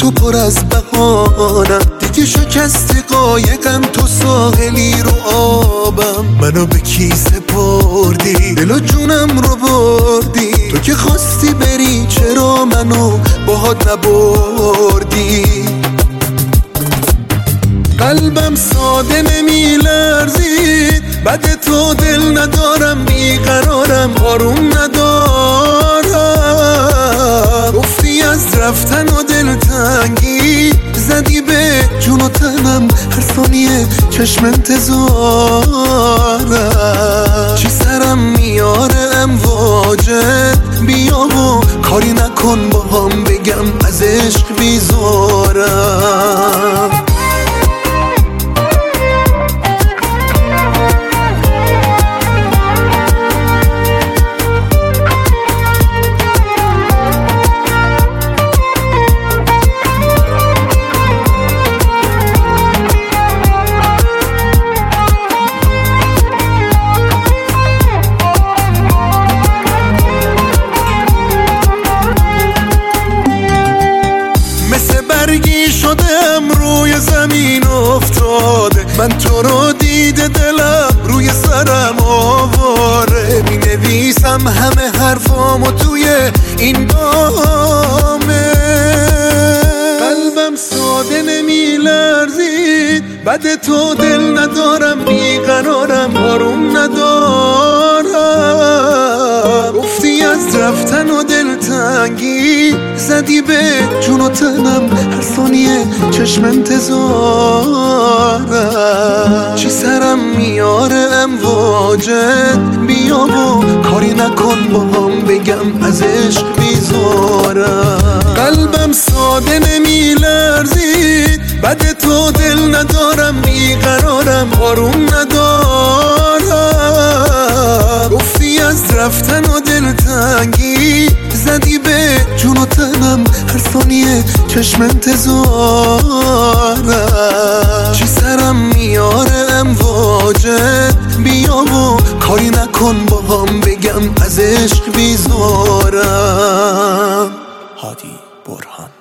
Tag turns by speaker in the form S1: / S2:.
S1: تو پر از بهانم، دیگه شکستی قایقم، تو ساحلی رو آبم. منو به کی سپردی، دل و جونم رو بردی، تو که خواستی بری چرا منو باهات نبردی؟ قلبم ساده نمی لرزید، بعد تو دل ندارم، بیقرارم، آروم ندارم. گفتی از رفتن و دلتنگی، زدی به جون و تنم، هر ثانیه چشم انتظارم. چی سرم میاره امواجت، بیا و کاری نکن با هم بگم از عشق بیزارم. برگی شدم روی زمین افتاده، من تو رو دیده دلم روی سرم آواره. می نویسم همه حرفامو توی این نامه. قلبم ساده نمی لرزید، بعد تو دل ندارم، بیقرارم، آروم ندارم. گفتی از رفتن و دلتنگی، زدی به جون و تنم، هر ثانیه چشم انتظارم. چی سرم میاره امواجت، بیا و کاری نکن با هم بگم از عشق بیزارم. قلبم ساده نمی لرزید، بعد تو دل ندارم، بیقرارم، آروم ندارم. گفتی از رفتن و دلتنگی، زدی به جون و تنم، هر ثانیه چشم انتظارم. چی سرم میاره امواجت، بیا و کاری نکن با هم بگم از عشق بیزارم. هادی برهان.